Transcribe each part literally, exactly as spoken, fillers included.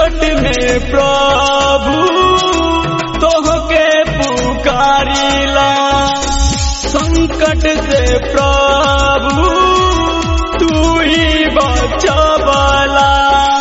संकट में प्रभु तोहके पुकारिला, संकट से प्रभु तू ही बचावला।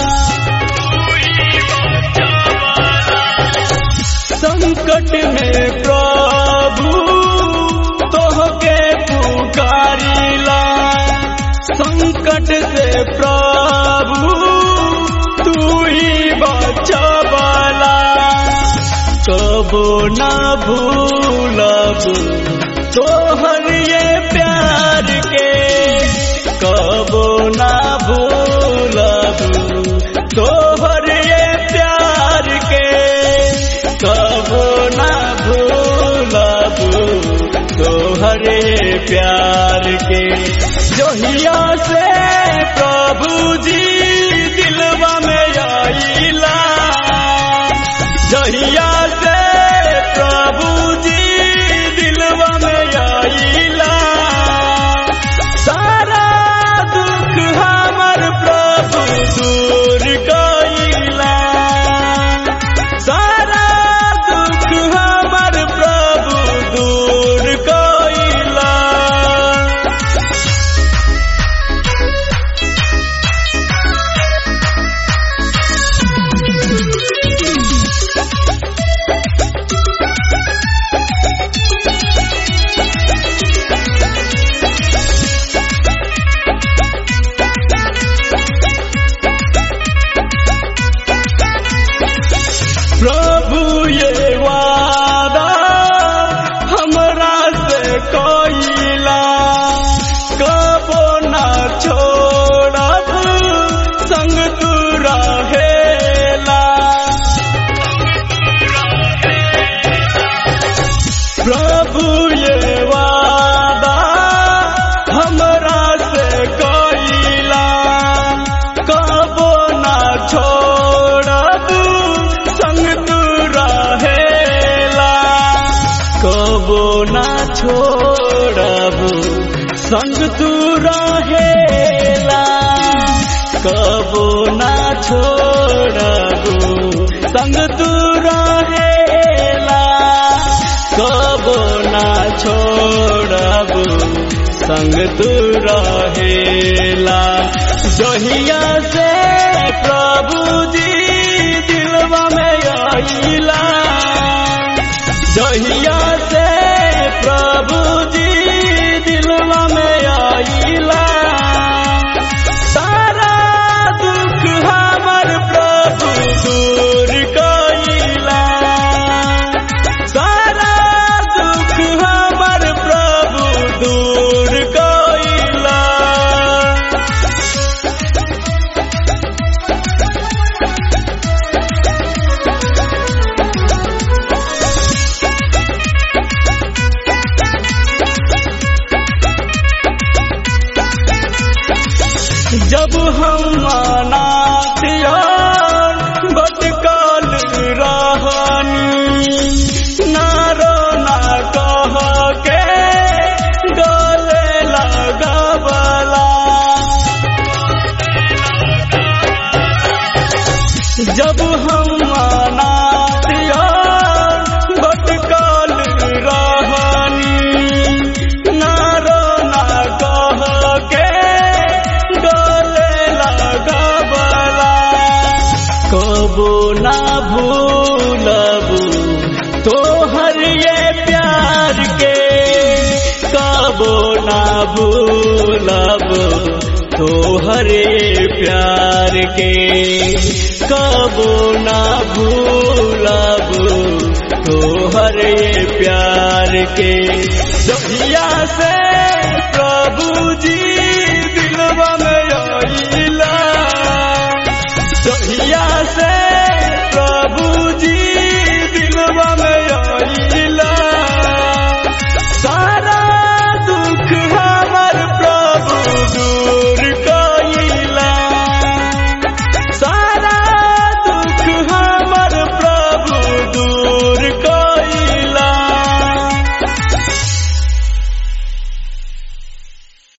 संकट में प्रभु तोहके पुकारिला, संकट से प्रभु तू ही बचावला। कबो ना भूलब तोहर ये प्यार के, कबो ना भूलब तोहर ये प्यार के, कबो ना भूलब तोहर ये प्यार के। जोहिया से प्रभु जी दिलवा में आइला, जोहिया से प्रभु जी दिलवा में आइला, सारा दुख हमर प्रभु दूर कइला, सारा दुख हमर प्रभु दूर कइला। प्रभु ये वादा हमरा से कइला, कबो ना छोड़ब संग तू रहेला। प्रभु ये वादा हमरा से कइला, कबो ना छोड़ब संग तू रहेला, कबो ना छोड़ब संग तू रहेला, कबो ना छोड़ब संग तू रहेला, कबो ना छोड़ब संग तू रहेला। जोहिया से प्रभु जी दिलवा में आइला, जोहिया से प्रभु जी दिलवा में आइला, सारा दुख हमर प्रभु दूर कइला, सारा दुख हमर प्रभु दूर कइला। जब हम अनाथ यार भटकल रहनी, ना रोना कह के गले लगवला, जब हम अनाथ यार भटकल रहनी, ना रोना कह के कबो ना भूलब तोहर ये प्यार के, कबो ना भूलब तोहर ये प्यार के, कबो ना भूलब तोहर ये प्यार के। जोहिया से प्रभु जी दिलवा में आइला, जोहिया से प्रभु जी